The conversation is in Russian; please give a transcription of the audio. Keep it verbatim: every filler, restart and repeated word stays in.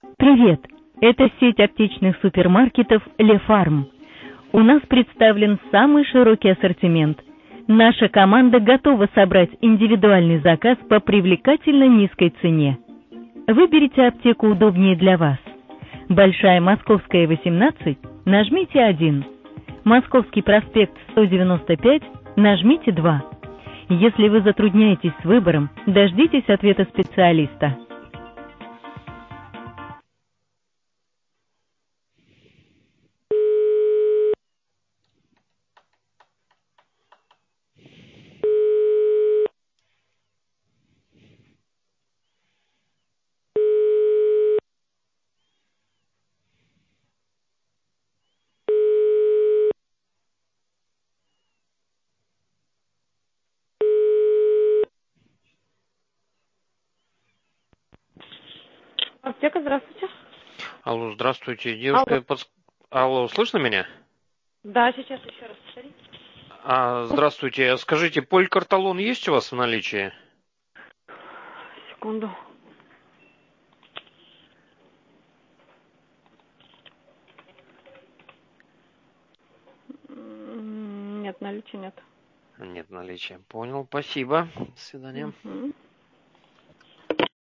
Привет! Это сеть аптечных супермаркетов «Лефарм». У нас представлен самый широкий ассортимент. Наша команда готова собрать индивидуальный заказ по привлекательно низкой цене. Выберите аптеку удобнее для вас. Большая Московская, восемнадцать, нажмите один. Московский проспект сто девяносто пять, нажмите два. Если вы затрудняетесь с выбором, дождитесь ответа специалиста. Аптека, здравствуйте. Алло, здравствуйте, Алло. девушка. Подс... Алло, слышно меня? Да, сейчас еще раз повторите. А, здравствуйте, скажите, полькарталон есть у вас в наличии? Секунду. М, Нет, наличия нет. Нет наличия. Понял, спасибо. До свидания. Мгм.